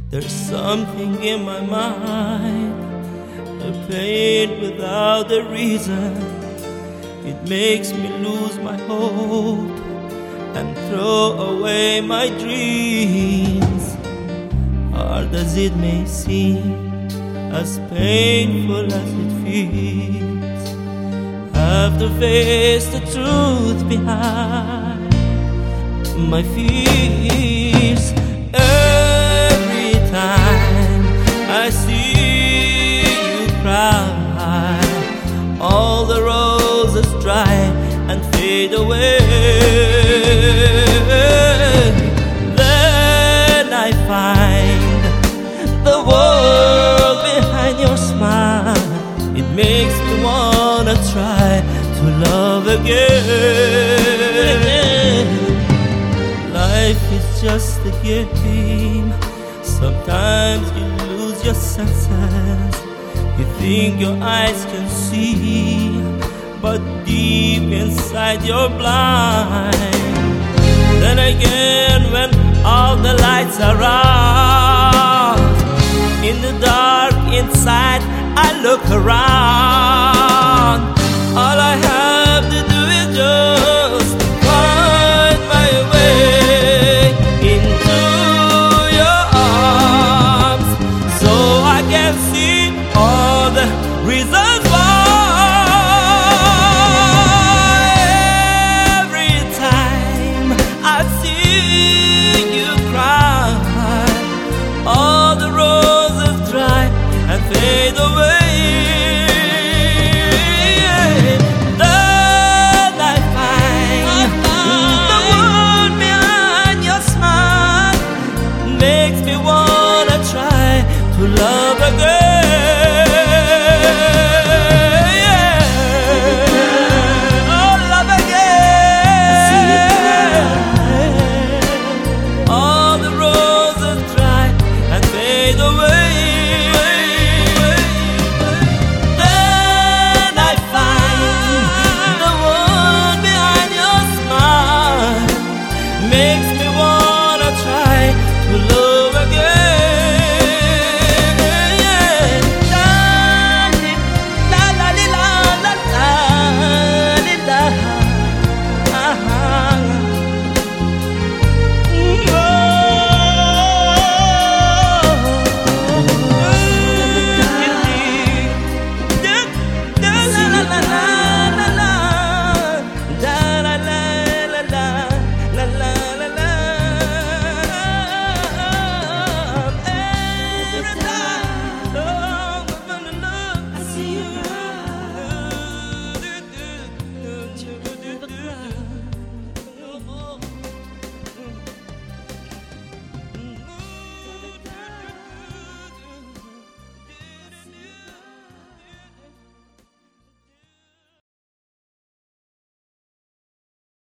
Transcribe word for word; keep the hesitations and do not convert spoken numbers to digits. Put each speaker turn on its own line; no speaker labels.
There's something in my mind, the pain without a reason. It makes me lose my hope and throw away my dreams. Hard as it may seem, as painful as it feels, have to face the truth behind my fears. Every time I see you cry, all the roses dry and fade away. Then I find the world behind your smile. It makes me wanna try to love again. Life is just a game. Sometimes you lose your senses. You think your eyes can see, but deep inside you're blind. Then again, when all the lights are out, in the dark inside I look around. All I have to do is just find my way into your arms, so I can see all the reasons why. Every time I see you cry, all the roses dry and fade away. Then I find the world behind your smile makes me wanna try to love again.